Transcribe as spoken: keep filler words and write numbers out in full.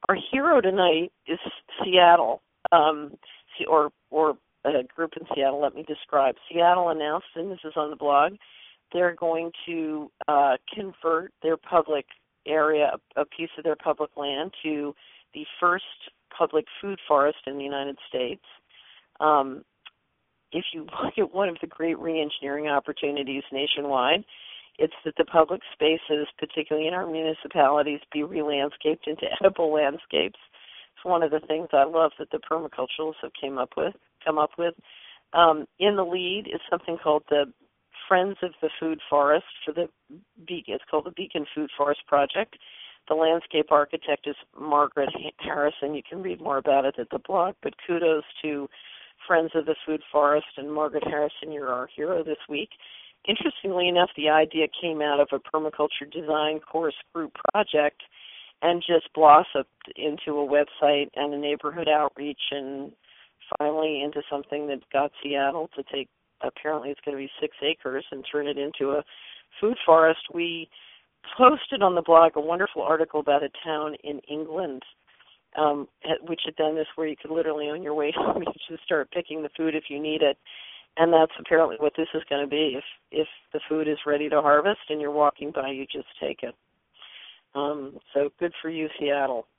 our hero tonight is Seattle, um, or or a group in Seattle. Let me describe. Seattle announced, and this is on the blog, they're going to uh, convert their public area, a piece of their public land, to the first public food forest in the United States. Um, if you look at one of the great re-engineering opportunities nationwide, it's that the public spaces, particularly in our municipalities, be re-landscaped into edible landscapes. It's one of the things I love that the permaculturalists have came up with, come up with. Um, in the lead is something called the Friends of the Food Forest for the Beacon. It's called the Beacon Food Forest Project. The landscape architect is Margaret Harrison. You can read more about it at the blog, but kudos to Friends of the Food Forest and Margaret Harrison. You're our hero this week. Interestingly enough, the idea came out of a permaculture design course group project and just blossomed into a website and a neighborhood outreach and finally into something that got Seattle to take, apparently it's going to be six acres, and turn it into a food forest. We posted on the blog a wonderful article about a town in England um, which had done this, where you could literally on your way home you just start picking the food if you need it. And that's apparently what this is going to be. If if the food is ready to harvest and you're walking by, you just take it. Um, so good for you, Seattle.